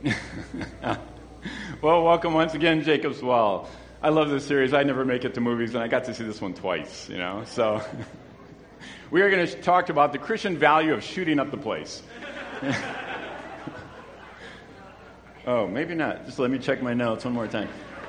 Well, welcome once again, Jacob's Well. I love this series. I never make it to movies, and I got to see this one twice, So we are going to talk about the Christian value of shooting up the place. Oh, maybe not. Just let me check my notes one more time.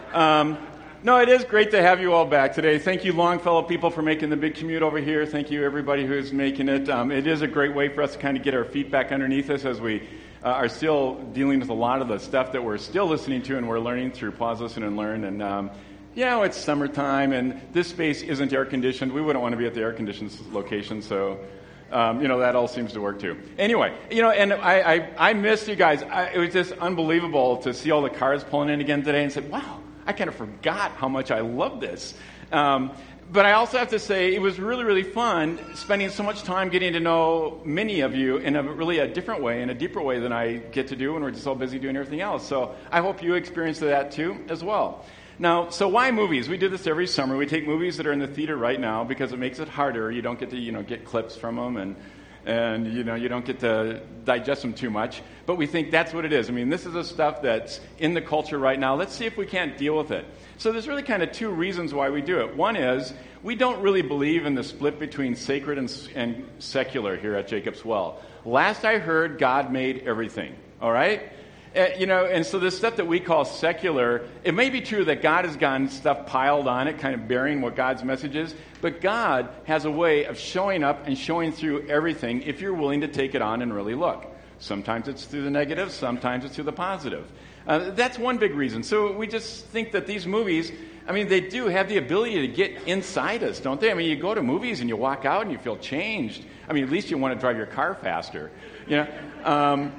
No, it is great to have you all back today. Thank you, Longfellow people, for making the big commute over here. Thank you, everybody who's making it. It is a great way for us to kind of get our feet back underneath us as we are still dealing with a lot of the stuff that we're still listening to and we're learning through Pause, Listen, and Learn. And, it's summertime, and this space isn't air-conditioned. We wouldn't want to be at the air-conditioned location, so, that all seems to work, too. Anyway, and I missed you guys. It was just unbelievable to see all the cars pulling in again today and said, wow, I kind of forgot how much I love this. But I also have to say it was really, really fun spending so much time getting to know many of you in a different way, in a deeper way than I get to do when we're just so busy doing everything else. So I hope you experienced that too as well. Now, so why movies? We do this every summer. We take movies that are in the theater right now because it makes it harder. You don't get to, get clips from them and you don't get to digest them too much. But we think that's what it is. I mean, this is the stuff that's in the culture right now. Let's see if we can't deal with it. So there's really kind of two reasons why we do it. One is we don't really believe in the split between sacred and secular here at Jacob's Well. Last I heard, God made everything, all right? And so this stuff that we call secular, it may be true that God has gotten stuff piled on it, kind of bearing what God's message is, but God has a way of showing up and showing through everything if you're willing to take it on and really look. Sometimes it's through the negative, sometimes it's through the positive. That's one big reason. So we just think that these movies, they do have the ability to get inside us, don't they? You go to movies and you walk out and you feel changed. At least you want to drive your car faster. And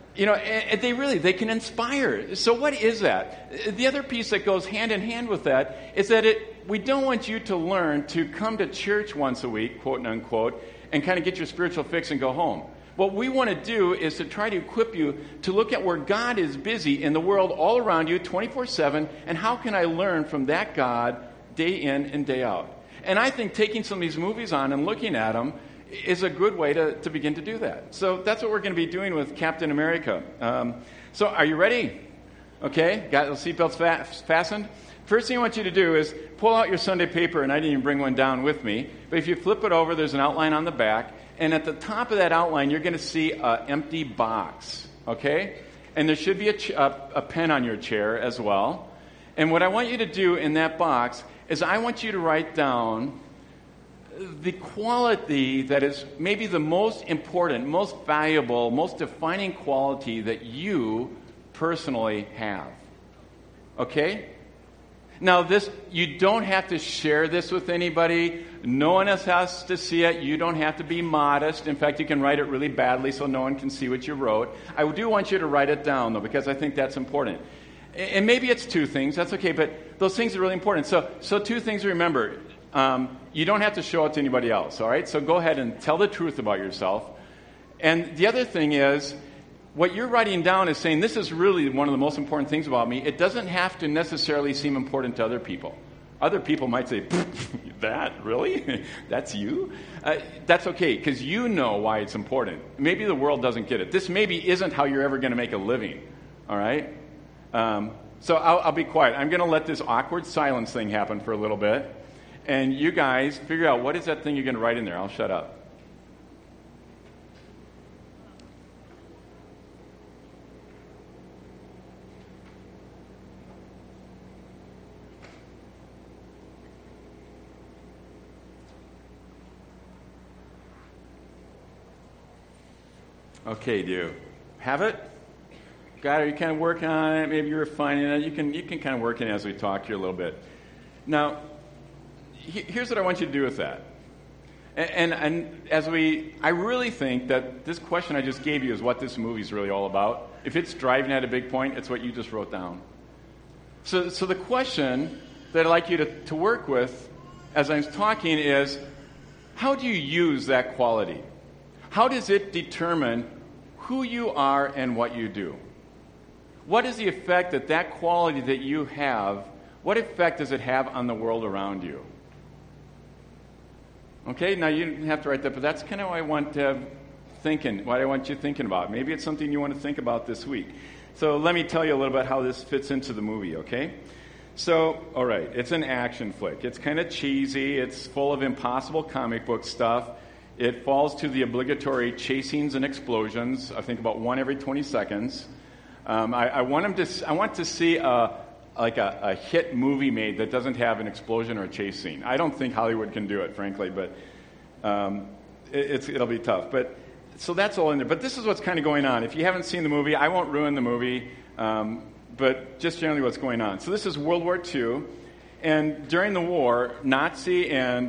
they can inspire. So what is that? The other piece that goes hand in hand with that is that we don't want you to learn to come to church once a week, quote and unquote, and kind of get your spiritual fix and go home. What we want to do is to try to equip you to look at where God is busy in the world all around you 24/7, and how can I learn from that God day in and day out. And I think taking some of these movies on and looking at them is a good way to begin to do that. So that's what we're going to be doing with Captain America. So are you ready? Okay, got the seatbelts fastened? First thing I want you to do is pull out your Sunday paper, and I didn't even bring one down with me, but if you flip it over, there's an outline on the back, and at the top of that outline, you're going to see an empty box, okay? And there should be a pen on your chair as well. And what I want you to do in that box is I want you to write down the quality that is maybe the most important, most valuable, most defining quality that you personally have. Okay? Now, you don't have to share this with anybody. No one else has to see it. You don't have to be modest. In fact, you can write it really badly so no one can see what you wrote. I do want you to write it down, though, because I think that's important. And maybe it's two things. That's okay, but those things are really important. So two things to remember. You don't have to show it to anybody else, all right? So go ahead and tell the truth about yourself. And the other thing is, what you're writing down is saying, this is really one of the most important things about me. It doesn't have to necessarily seem important to other people. Other people might say, that? Really? That's you? That's okay, because you know why it's important. Maybe the world doesn't get it. This maybe isn't how you're ever going to make a living, all right? So I'll be quiet. I'm going to let this awkward silence thing happen for a little bit. And you guys figure out, what is that thing you're going to write in there? I'll shut up. Okay, do you have it? Got it? Are you kind of working on it? Maybe you're refining it. You can kind of work in it as we talk here a little bit. Now, here's what I want you to do with that. And I really think that this question I just gave you is what this movie is really all about. If it's driving at a big point, it's what you just wrote down. So the question that I'd like you to work with as I'm talking is, how do you use that quality? How does it determine who you are and what you do? What is the effect that quality that you have, what effect does it have on the world around you? Okay, now you didn't have to write that, but that's kind of what I want to thinking, what I want you thinking about. Maybe it's something you want to think about this week. So let me tell you a little bit how this fits into the movie, okay? So, all right, it's an action flick. It's kind of cheesy. It's full of impossible comic book stuff. It falls to the obligatory chasings and explosions. I think about one every 20 seconds. I want to see a hit movie made that doesn't have an explosion or a chase scene. I don't think Hollywood can do it, frankly, but it'll be tough. But so that's all in there. But this is what's kind of going on. If you haven't seen the movie, I won't ruin the movie, but just generally what's going on. So this is World War II, and during the war, Nazi and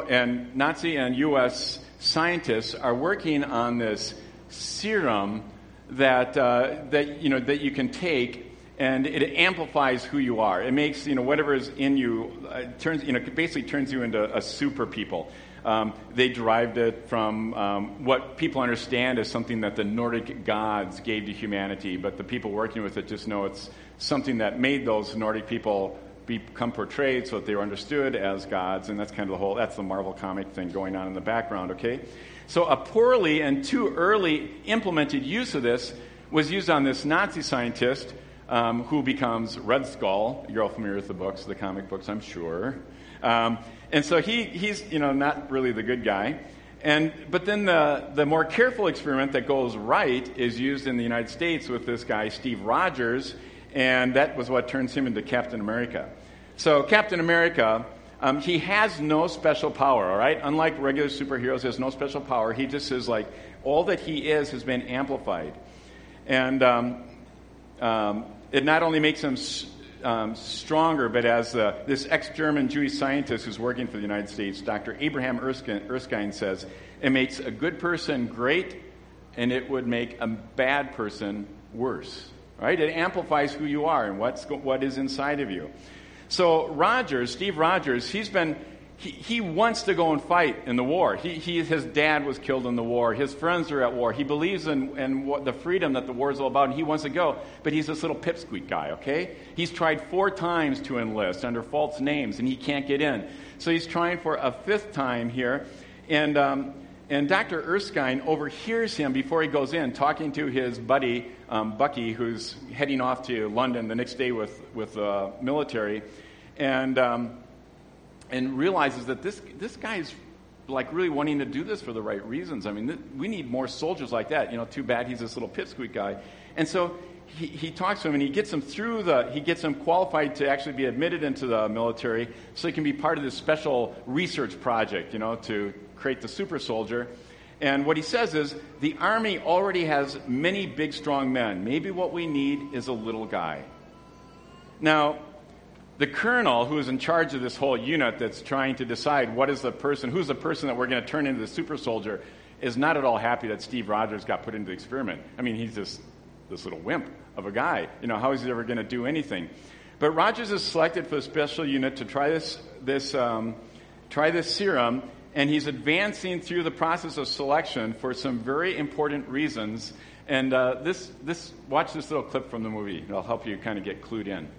U.S. scientists are working on this serum that you can take, and it amplifies who you are. It makes whatever is in you basically turns you into a super people. They derived it from what people understand as something that the Nordic gods gave to humanity, but the people working with it just know it's something that made those Nordic people become portrayed so that they were understood as gods, and that's kind of that's the Marvel comic thing going on in the background, okay? So a poorly and too early implemented use of this was used on this Nazi scientist who becomes Red Skull. You're all familiar with the comic books, I'm sure. And so he's not really the good guy. But then the more careful experiment that goes right is used in the United States with this guy, Steve Rogers, and that was what turns him into Captain America. So Captain America, he has no special power, all right? Unlike regular superheroes, he has no special power. He just is like, all that he is has been amplified. And it not only makes him stronger, but as this ex-German Jewish scientist who's working for the United States, Dr. Abraham Erskine says, it makes a good person great, and it would make a bad person worse. Right? It amplifies who you are and what is inside of you. So Steve Rogers, he wants to go and fight in the war. His dad was killed in the war. His friends are at war. He believes in the freedom that the war is all about, and he wants to go. But he's this little pipsqueak guy, okay? He's tried 4 times to enlist under false names, and he can't get in. So he's trying for a 5th time here. And Dr. Erskine overhears him before he goes in, talking to his buddy, Bucky, who's heading off to London the next day with the military, and realizes that this guy's like really wanting to do this for the right reasons. I mean, we need more soldiers like that. Too bad he's this little pipsqueak guy. And so he talks to him, and he gets him qualified to actually be admitted into the military so he can be part of this special research project, to create the super soldier. And what he says is, the Army already has many big, strong men. Maybe what we need is a little guy. Now, the colonel who is in charge of this whole unit that's trying to decide who's the person that we're going to turn into the super soldier, is not at all happy that Steve Rogers got put into the experiment. I mean, he's this little wimp of a guy. How is he ever going to do anything? But Rogers is selected for the special unit to try this serum, and he's advancing through the process of selection for some very important reasons. And watch this little clip from the movie. It'll help you kind of get clued in.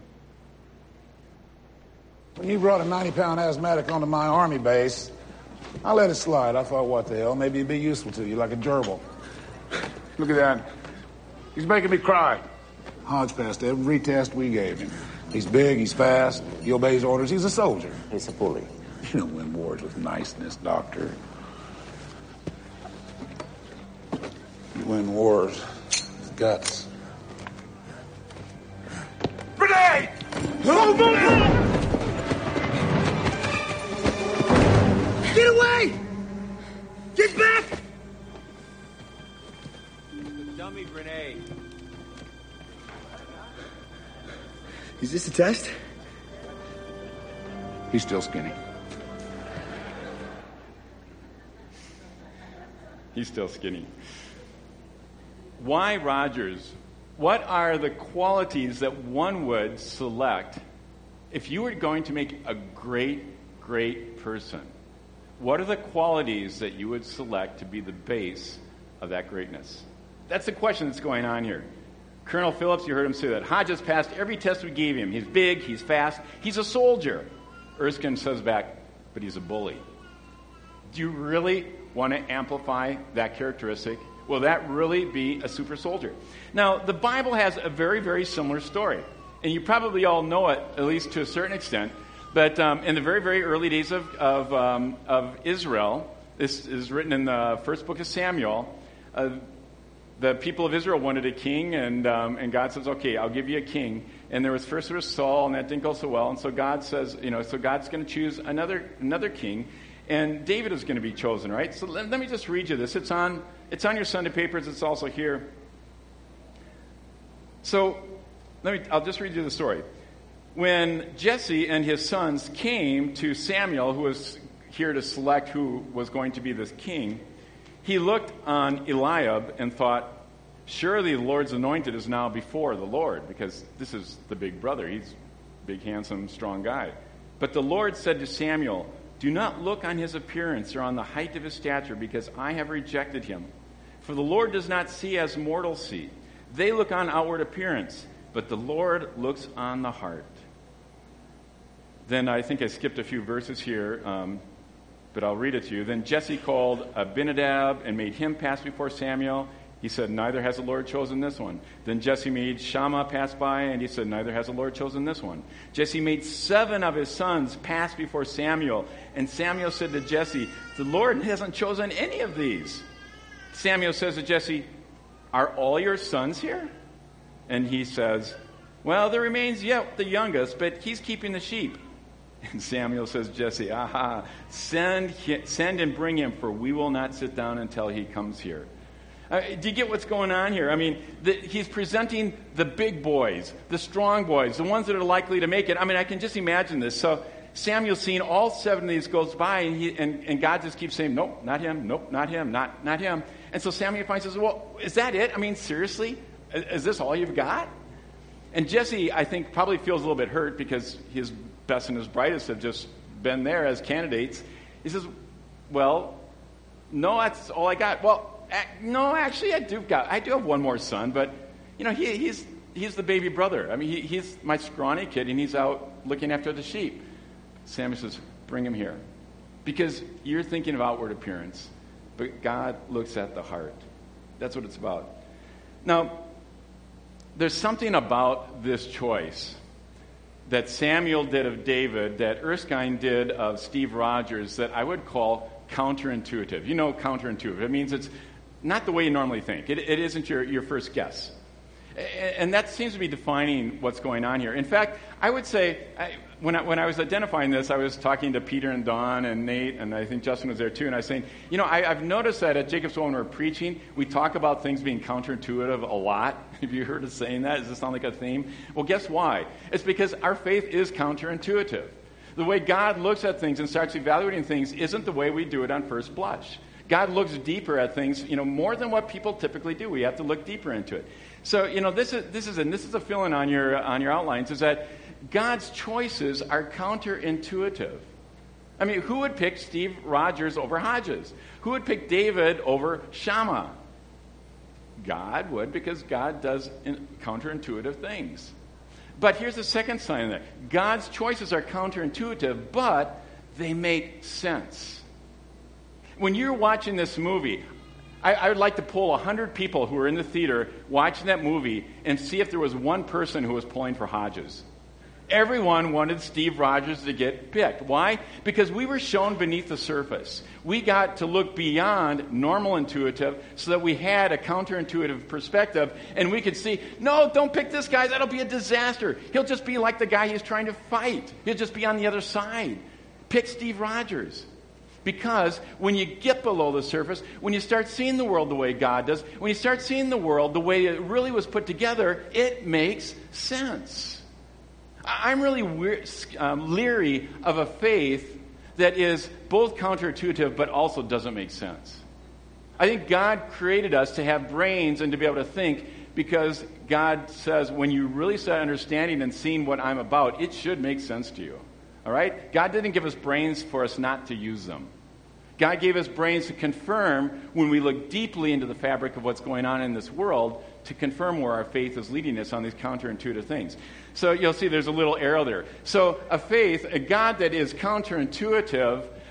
When you brought a 90-pound asthmatic onto my Army base, I let it slide. I thought, what the hell? Maybe it'd be useful to you, like a gerbil. Look at that. He's making me cry. Hodge passed every test we gave him. He's big, he's fast, he obeys orders, he's a soldier. He's a bully. You don't win wars with niceness, Doctor. You win wars with guts. Grenade! Get away! Get back! It's a dummy grenade. Is this a test? He's still skinny. He's still skinny. Why Rogers? What are the qualities that one would select if you were going to make a great, great person? What are the qualities that you would select to be the base of that greatness? That's the question that's going on here. Colonel Phillips, you heard him say that. Hodges passed every test we gave him. He's big, he's fast, he's a soldier. Erskine says back, but he's a bully. Do you really want to amplify that characteristic? Will that really be a super soldier? Now, the Bible has a very, very similar story. And you probably all know it, at least to a certain extent. But in the very, very early days of Israel, this is written in the first book of Samuel, the people of Israel wanted a king, and God says, okay, I'll give you a king. And there was Saul, and that didn't go so well. And so God says, so God's going to choose another king, and David is going to be chosen, right? So let me just read you this. It's on your Sunday papers. It's also here. So I'll just read you the story. When Jesse and his sons came to Samuel, who was here to select who was going to be this king, he looked on Eliab and thought, surely the Lord's anointed is now before the Lord, because this is the big brother. He's a big, handsome, strong guy. But the Lord said to Samuel, do not look on his appearance or on the height of his stature, because I have rejected him. For the Lord does not see as mortals see. They look on outward appearance, but the Lord looks on the heart. Then I think I skipped a few verses here, but I'll read it to you. Then Jesse called Abinadab and made him pass before Samuel. He said, neither has the Lord chosen this one. Then Jesse made Shammah pass by, and he said, neither has the Lord chosen this one. Jesse made 7 of his sons pass before Samuel. And Samuel said to Jesse, the Lord hasn't chosen any of these. Samuel says to Jesse, are all your sons here? And he says, well, there remains yet the youngest, but he's keeping the sheep. And Samuel says, Jesse, send and bring him, for we will not sit down until he comes here. Do you get what's going on here? I mean, he's presenting the big boys, the strong boys, the ones that are likely to make it. I mean, I can just imagine this. So Samuel's seeing all 7 of these goes by, and God just keeps saying, nope, not him, nope, not him, not him. And so Samuel finally says, well, is that it? I mean, seriously? Is this all you've got? And Jesse, I think, probably feels a little bit hurt because his best and his brightest have just been there as candidates. He says, well, no, that's all I got. Well, no, actually, I do have one more son, but, he's the baby brother. I mean, he's my scrawny kid, and he's out looking after the sheep. Samuel says, bring him here. Because you're thinking of outward appearance, but God looks at the heart. That's what it's about. Now, there's something about this choice that Samuel did of David, that Erskine did of Steve Rogers, that I would call counterintuitive. You know, counterintuitive. It means it's not the way you normally think. It isn't your first guess. And that seems to be defining what's going on here. In fact, I would say, when I was identifying this, I was talking to Peter and Don and Nate, and I think Justin was there too, and I was saying, I've noticed that at Jacob's Well, when we're preaching, we talk about things being counterintuitive a lot. Have you heard us saying that? Does this sound like a theme? Well, guess why? It's because our faith is counterintuitive. The way God looks at things and starts evaluating things isn't the way we do it on first blush. God looks deeper at things, more than what people typically do. We have to look deeper into it. So, this is a fill-in on your outlines, is that God's choices are counterintuitive. I mean, who would pick Steve Rogers over Hodges? Who would pick David over Shammah? God would, because God does counterintuitive things. But here's the second sign of that. God's choices are counterintuitive, but they make sense. When you're watching this movie, I would like to poll 100 people who were in the theater watching that movie and see if there was one person who was pulling for Hodges. Everyone wanted Steve Rogers to get picked. Why? Because we were shown beneath the surface. We got to look beyond normal intuitive so that we had a counterintuitive perspective, and we could see, no, don't pick this guy. That'll be a disaster. He'll just be like the guy he's trying to fight. He'll just be on the other side. Pick Steve Rogers. Because when you get below the surface, when you start seeing the world the way God does, when you start seeing the world the way it really was put together, it makes sense. I'm really leery of a faith that is both counterintuitive but also doesn't make sense. I think God created us to have brains and to be able to think, because God says when you really start understanding and seeing what I'm about, it should make sense to you. All right? God didn't give us brains for us not to use them. God gave us brains to confirm when we look deeply into the fabric of what's going on in this world, to confirm where our faith is leading us on these counterintuitive things. So you'll see there's a little arrow there. So a faith, a God that is counterintuitive,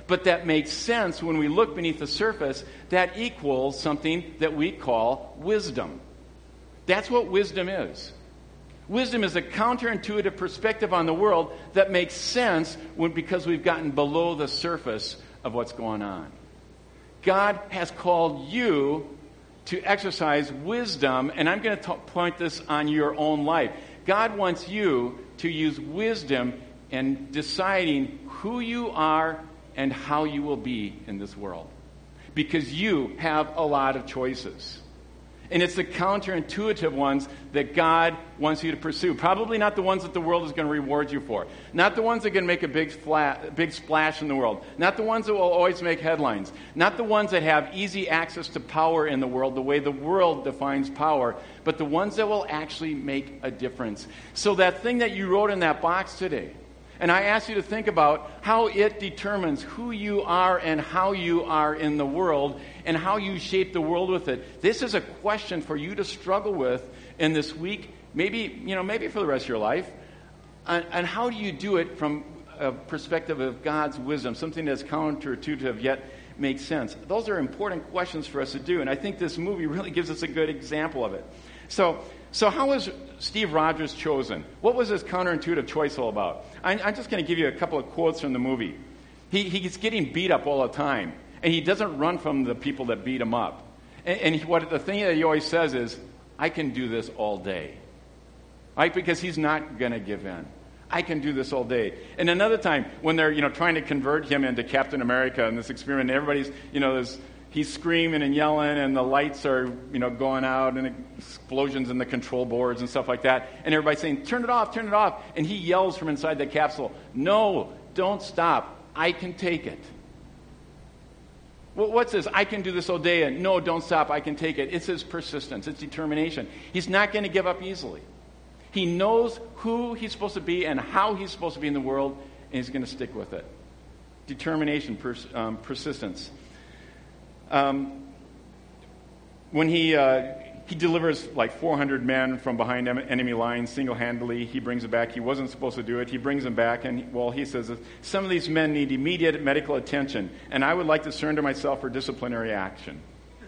but that makes sense when we look beneath the surface, that equals something that we call wisdom. That's what wisdom is. Wisdom is a counterintuitive perspective on the world that makes sense because we've gotten below the surface of what's going on. God has called you to exercise wisdom, and I'm going to point this on your own life. God wants you to use wisdom in deciding who you are and how you will be in this world. Because you have a lot of choices. And it's the counterintuitive ones that God wants you to pursue. Probably not the ones that the world is going to reward you for. Not the ones that are going to make a big splash in the world. Not the ones that will always make headlines. Not the ones that have easy access to power in the world, the way the world defines power. But the ones that will actually make a difference. So that thing that you wrote in that box today, and I ask you to think about how it determines who you are and how you are in the world and how you shape the world with it. This is a question for you to struggle with in this week, maybe for the rest of your life. And how do you do it from a perspective of God's wisdom, something that's counterintuitive yet makes sense? Those are important questions for us to do, and I think this movie really gives us a good example of it. So how was Steve Rogers chosen? What was his counterintuitive choice all about? I'm just going to give you a couple of quotes from the movie. He's getting beat up all the time, and he doesn't run from the people that beat him up. The thing that he always says is, I can do this all day. Right? Because he's not going to give in. I can do this all day. And another time, when they're trying to convert him into Captain America in this experiment, everybody's, he's screaming and yelling, and the lights are, going out, and explosions in the control boards and stuff like that. And everybody's saying, turn it off, turn it off. And he yells from inside the capsule, no, don't stop. I can take it. Well, what's this? I can do this all day, and no, don't stop. I can take it. It's his persistence. It's determination. He's not going to give up easily. He knows who he's supposed to be and how he's supposed to be in the world, and he's going to stick with it. Determination, persistence. When he delivers like 400 men from behind enemy lines single-handedly, he brings them back. He wasn't supposed to do it. He brings them back, and he says, some of these men need immediate medical attention, and I would like to surrender myself for disciplinary action.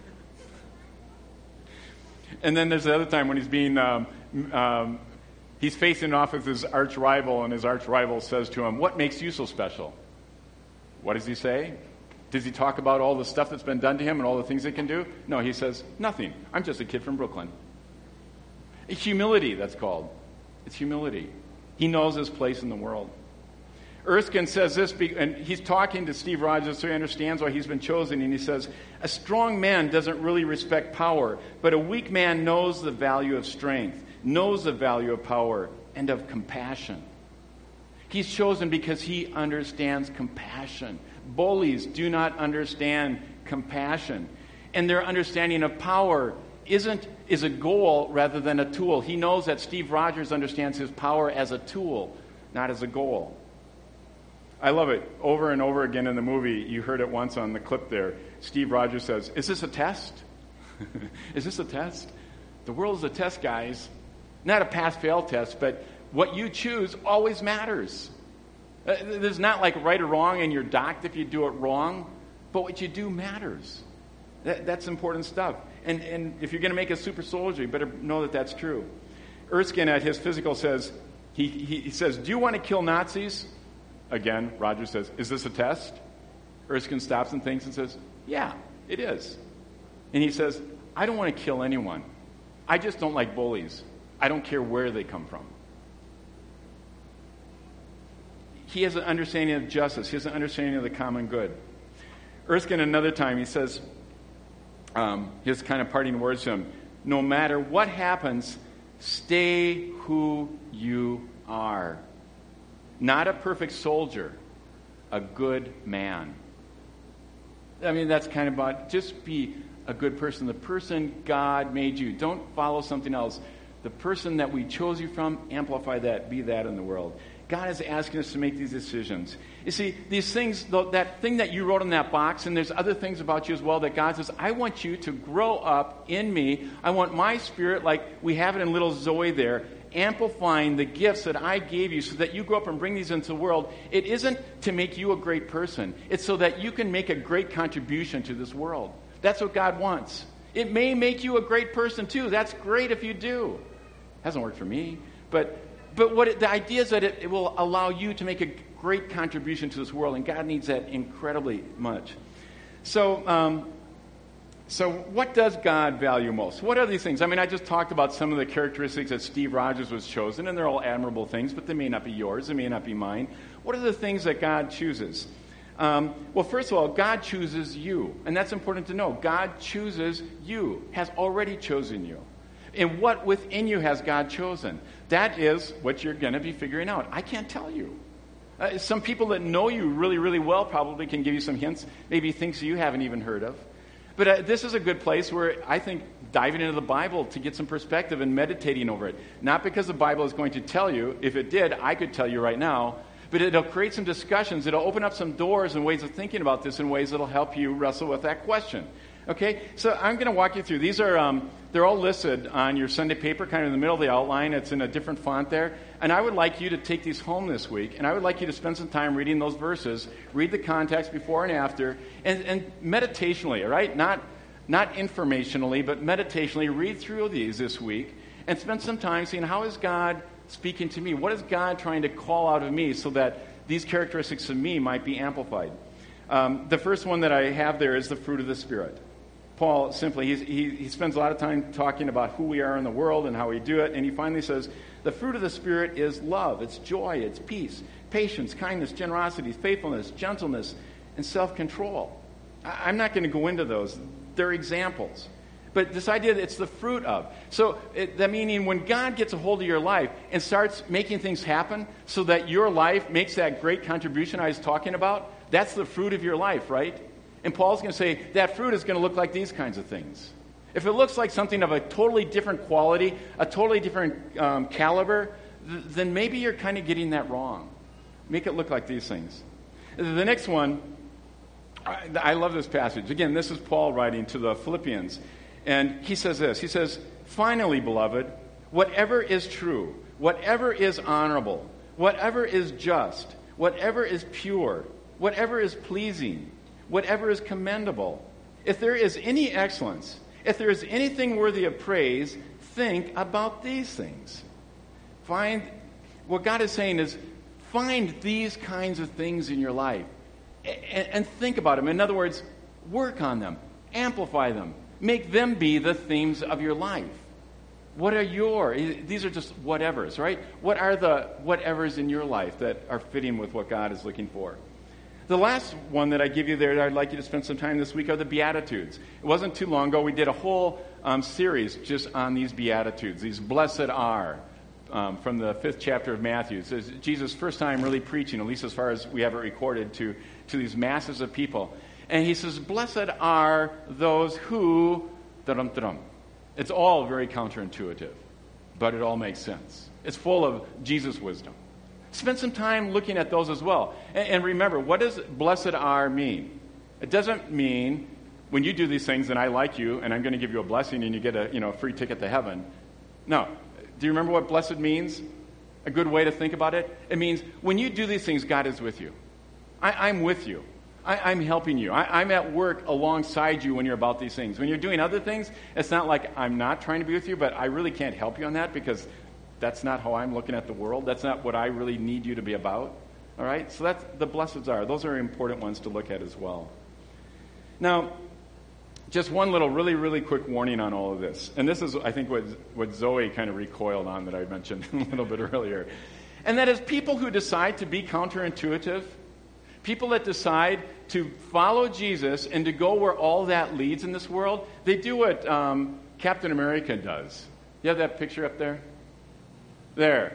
And then there's the other time when he's being, he's facing off with his arch rival, and his arch rival says to him, what makes you so special? What does he say? Does he talk about all the stuff that's been done to him and all the things he can do? No, he says, nothing. I'm just a kid from Brooklyn. It's humility, that's called. It's humility. He knows his place in the world. Erskine says this, and he's talking to Steve Rogers so he understands why he's been chosen, and he says, a strong man doesn't really respect power, but a weak man knows the value of strength, knows the value of power, and of compassion. He's chosen because he understands compassion. Bullies do not understand compassion. And their understanding of power is a goal rather than a tool. He knows that Steve Rogers understands his power as a tool, not as a goal. I love it. Over and over again in the movie, you heard it once on the clip there. Steve Rogers says, is this a test? Is this a test? The world is a test, guys. Not a pass-fail test, but what you choose always matters. There's not like right or wrong, and you're docked if you do it wrong, but what you do matters. That's important stuff. And if you're going to make a super soldier, you better know that that's true. Erskine at his physical says, he says, do you want to kill Nazis? Again, Rogers says, is this a test? Erskine stops and thinks and says, yeah, it is. And he says, I don't want to kill anyone. I just don't like bullies. I don't care where they come from. He has an understanding of justice. He has an understanding of the common good. Erskine, another time, he says, his kind of parting words to him, no matter what happens, stay who you are. Not a perfect soldier, a good man. I mean, that's kind of about, just be a good person, the person God made you. Don't follow something else. The person that we chose you from, amplify that, be that in the world. God is asking us to make these decisions. You see, these things, that thing that you wrote in that box, and there's other things about you as well that God says, I want you to grow up in me. I want my spirit, like we have it in little Zoe there, amplifying the gifts that I gave you so that you grow up and bring these into the world, it isn't to make you a great person. It's so that you can make a great contribution to this world. That's what God wants. It may make you a great person too. That's great if you do. Hasn't worked for me. But the idea is that it will allow you to make a great contribution to this world, and God needs that incredibly much. So what does God value most? What are these things? I mean, I just talked about some of the characteristics that Steve Rogers was chosen, and they're all admirable things, but they may not be yours, they may not be mine. What are the things that God chooses? Well, first of all, God chooses you, and that's important to know. God chooses you, has already chosen you. And what within you has God chosen? That is what you're going to be figuring out. I can't tell you. Some people that know you really, really well probably can give you some hints, maybe things you haven't even heard of. But this is a good place where I think diving into the Bible to get some perspective and meditating over it. Not because the Bible is going to tell you. If it did, I could tell you right now. But it'll create some discussions. It'll open up some doors and ways of thinking about this in ways that'll help you wrestle with that question. Okay? So I'm going to walk you through. These are, they're all listed on your Sunday paper, kind of in the middle of the outline. It's in a different font there. And I would like you to take these home this week, and I would like you to spend some time reading those verses, read the context before and after, and meditationally, all right? Not informationally, but meditationally, read through these this week, and spend some time seeing how is God speaking to me? What is God trying to call out of me so that these characteristics of me might be amplified? The first one that I have there is the fruit of the Spirit. Paul simply, he spends a lot of time talking about who we are in the world and how we do it, and he finally says, the fruit of the Spirit is love, it's joy, it's peace, patience, kindness, generosity, faithfulness, gentleness, and self-control. I'm not going to go into those. They're examples. But this idea that it's the fruit of. So that meaning when God gets a hold of your life and starts making things happen so that your life makes that great contribution I was talking about, that's the fruit of your life, right? And Paul's going to say that fruit is going to look like these kinds of things. If it looks like something of a totally different quality, a totally different caliber, then maybe you're kind of getting that wrong. Make it look like these things. The next one, I love this passage. Again, this is Paul writing to the Philippians. And he says this. He says, finally, beloved, whatever is true, whatever is honorable, whatever is just, whatever is pure, whatever is pleasing, whatever is commendable, if there is any excellence, if there is anything worthy of praise, think about these things. What God is saying is, find these kinds of things in your life and think about them. In other words, work on them, amplify them, make them be the themes of your life. What are these are just whatevers, right? What are the whatevers in your life that are fitting with what God is looking for? The last one that I give you there that I'd like you to spend some time this week are the Beatitudes. It wasn't too long ago we did a whole series just on these Beatitudes, these blessed are, from the 5th chapter of Matthew. It says Jesus' first time really preaching, at least as far as we have it recorded, to these masses of people. And he says, blessed are those who... It's all very counterintuitive, but it all makes sense. It's full of Jesus' wisdom. Spend some time looking at those as well. And remember, what does blessed are mean? It doesn't mean when you do these things and I like you and I'm going to give you a blessing and you get a free ticket to heaven. No. Do you remember what blessed means? A good way to think about it? It means when you do these things, God is with you. I'm with you. I'm helping you. I'm at work alongside you when you're about these things. When you're doing other things, it's not like I'm not trying to be with you, but I really can't help you on that because that's not how I'm looking at the world. That's not what I really need you to be about. All right? So that's the blesseds are. Those are important ones to look at as well. Now, just one little really, really quick warning on all of this. And this is, I think, what Zoe kind of recoiled on that I mentioned a little bit earlier. And that is people who decide to be counterintuitive, people that decide to follow Jesus and to go where all that leads in this world, they do what Captain America does. You have that picture up there? There.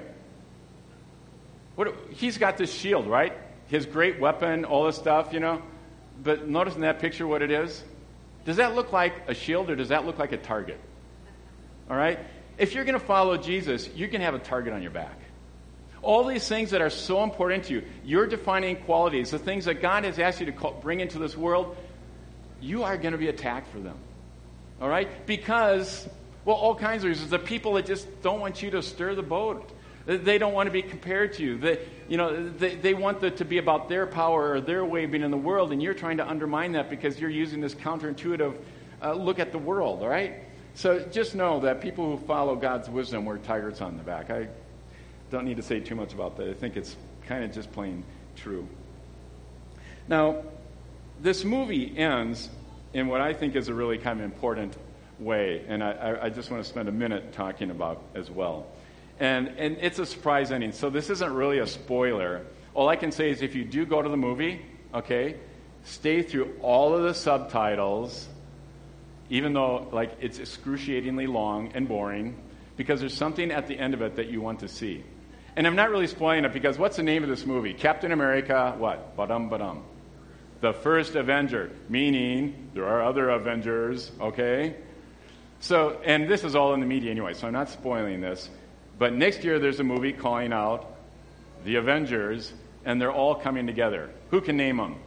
He's got this shield, right? His great weapon, all this stuff, But notice in that picture what it is. Does that look like a shield or does that look like a target? All right? If you're going to follow Jesus, you can have a target on your back. All these things that are so important to you, your defining qualities, the things that God has asked you to bring into this world, you are going to be attacked for them. All right? Because Well, all kinds of reasons. The people that just don't want you to stir the boat. They don't want to be compared to you. They want it to be about their power or their way of being in the world, and you're trying to undermine that because you're using this counterintuitive look at the world, all right? So just know that people who follow God's wisdom wear tigers on the back. I don't need to say too much about that. I think it's kind of just plain true. Now, this movie ends in what I think is a really kind of important way, and I just want to spend a minute talking about as well. And it's a surprise ending, so this isn't really a spoiler. All I can say is if you do go to the movie, okay, stay through all of the subtitles, even though like it's excruciatingly long and boring, because there's something at the end of it that you want to see. And I'm not really spoiling it because what's the name of this movie? Captain America, what? Ba-dum, ba-dum. The First Avenger, meaning there are other Avengers, okay? So, and this is all in the media anyway, so I'm not spoiling this. But next year there's a movie calling out the Avengers, and they're all coming together. Who can name them?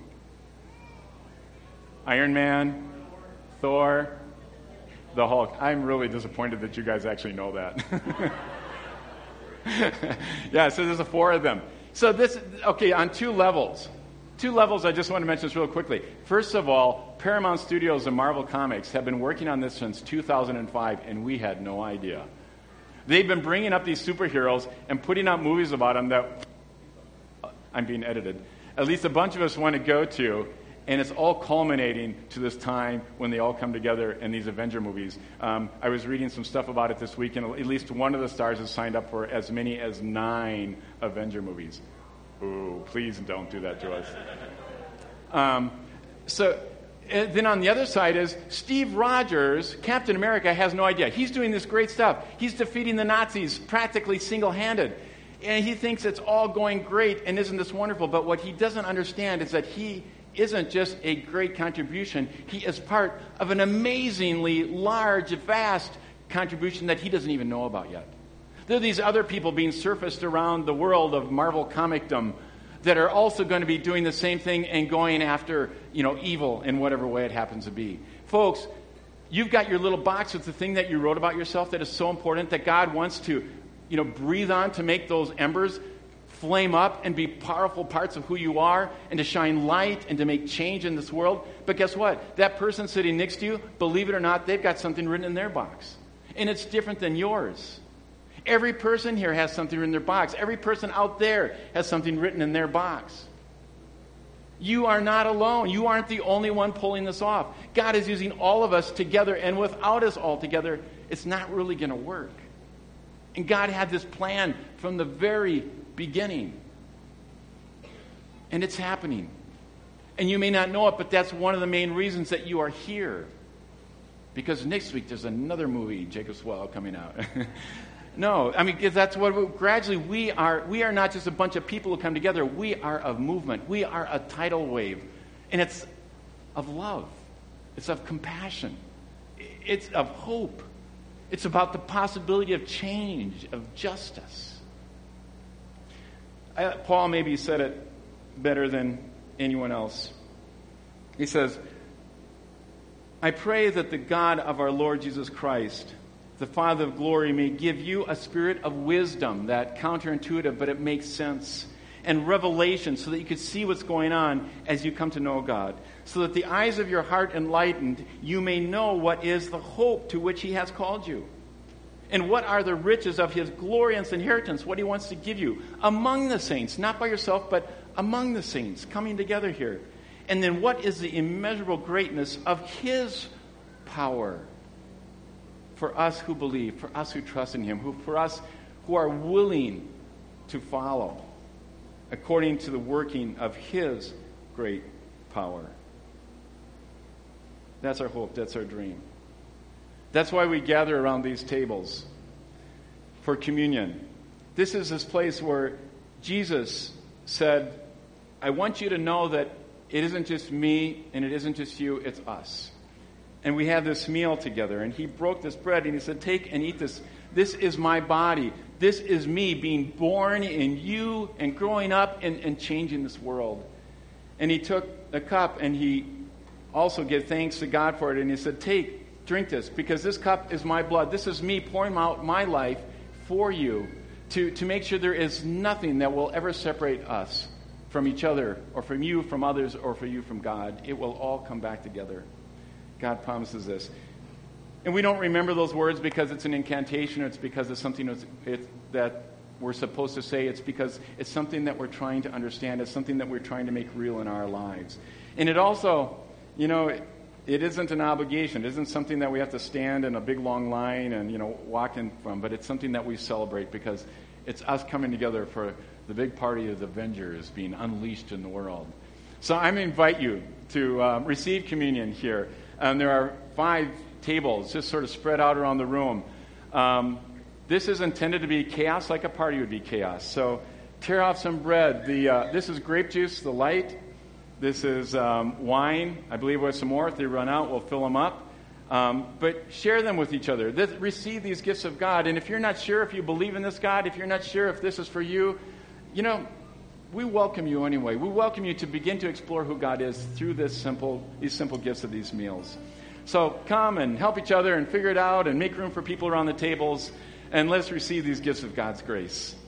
Iron Man, Thor, the Hulk. I'm really disappointed that you guys actually know that. Yeah, so there's 4 of them. So this, okay, on 2 levels. 2 levels, I just want to mention this real quickly. First of all, Paramount Studios and Marvel Comics have been working on this since 2005, and we had no idea. They've been bringing up these superheroes and putting out movies about them that, I'm being edited, at least a bunch of us want to go to, and it's all culminating to this time when they all come together in these Avenger movies. I was reading some stuff about it this week, and at least one of the stars has signed up for as many as 9 Avenger movies. Ooh, please don't do that to us. Then on the other side is Steve Rogers, Captain America, has no idea. He's doing this great stuff. He's defeating the Nazis practically single-handed. And he thinks it's all going great and isn't this wonderful. But what he doesn't understand is that he isn't just a great contribution. He is part of an amazingly large, vast contribution that he doesn't even know about yet. There are these other people being surfaced around the world of Marvel comicdom that are also going to be doing the same thing and going after, evil in whatever way it happens to be. Folks, you've got your little box with the thing that you wrote about yourself that is so important that God wants to, breathe on to make those embers flame up and be powerful parts of who you are and to shine light and to make change in this world. But guess what? That person sitting next to you, believe it or not, they've got something written in their box. And it's different than yours. Every person here has something in their box. Every person out there has something written in their box. You are not alone. You aren't the only one pulling this off. God is using all of us together, and without us all together, it's not really going to work. And God had this plan from the very beginning. And it's happening. And you may not know it, but that's one of the main reasons that you are here. Because next week there's another movie, Jacob Swallow, coming out. No, because that's what gradually we are not just a bunch of people who come together. We are a movement. We are a tidal wave. And it's of love. It's of compassion. It's of hope. It's about the possibility of change, of justice. Paul maybe said it better than anyone else. He says, I pray that the God of our Lord Jesus Christ, the Father of glory, may give you a spirit of wisdom, that counterintuitive, but it makes sense, and revelation so that you could see what's going on as you come to know God, so that the eyes of your heart enlightened, you may know what is the hope to which he has called you, and what are the riches of his glorious inheritance, what he wants to give you among the saints, not by yourself, but among the saints, coming together here. And then what is the immeasurable greatness of his power for us who believe, for us who trust in him, for us who are willing to follow according to the working of his great power. That's our hope. That's our dream. That's why we gather around these tables for communion. This is this place where Jesus said, I want you to know that it isn't just me and it isn't just you, it's us. And we have this meal together. And he broke this bread and he said, take and eat this. This is my body. This is me being born in you and growing up and changing this world. And he took a cup and he also gave thanks to God for it. And he said, take drink this, because this cup is my blood. This is me pouring out my life for you to make sure there is nothing that will ever separate us from each other, or from you from others, or for you from God. It will all come back together. God promises this. And we don't remember those words because it's an incantation, or it's because it's something that we're supposed to say. It's because it's something that we're trying to understand. It's something that we're trying to make real in our lives. And it also, it isn't an obligation. It isn't something that we have to stand in a big long line and, walk in from, but it's something that we celebrate because it's us coming together for the big party of the Avengers being unleashed in the world. So I'm going to invite you to receive communion here. There are 5 tables just sort of spread out around the room. This is intended to be chaos, like a party would be chaos. So tear off some bread. This is grape juice, the light. This is wine. I believe we have some more. If they run out, we'll fill them up. But share them with each other. Receive these gifts of God. And if you're not sure if you believe in this God, if you're not sure if this is for you, we welcome you anyway. We welcome you to begin to explore who God is through these simple gifts of these meals. So come and help each other and figure it out and make room for people around the tables, and let's receive these gifts of God's grace.